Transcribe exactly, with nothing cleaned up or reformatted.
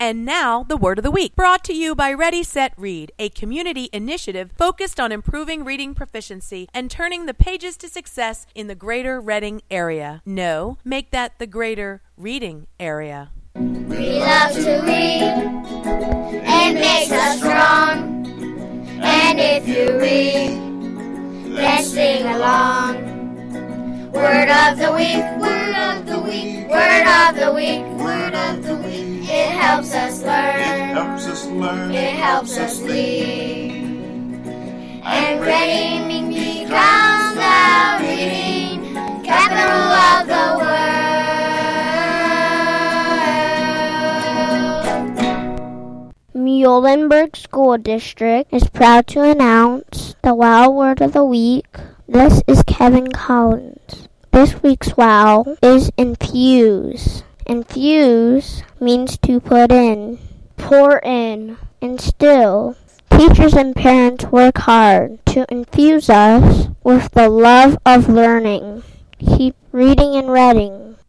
And now, the Word of the Week, brought to you by Ready, Set, Read, a community initiative focused on improving reading proficiency and turning the pages to success in the greater Reading area. No, make that the greater reading area. We love to read. It makes us strong. And if you read, then sing along. Word of the week, word of the week, word of the week, word of the week. It helps us learn. It helps us learn. It helps us lead. And reading becomes the reading capital of the world. Muhlenberg School District is proud to announce the WOW Word of the Week. This is Kevin Collins. This week's WOW is infuse. Infuse means to put in, pour in, instill. Teachers and parents work hard to infuse us with the love of learning. Keep reading and reading.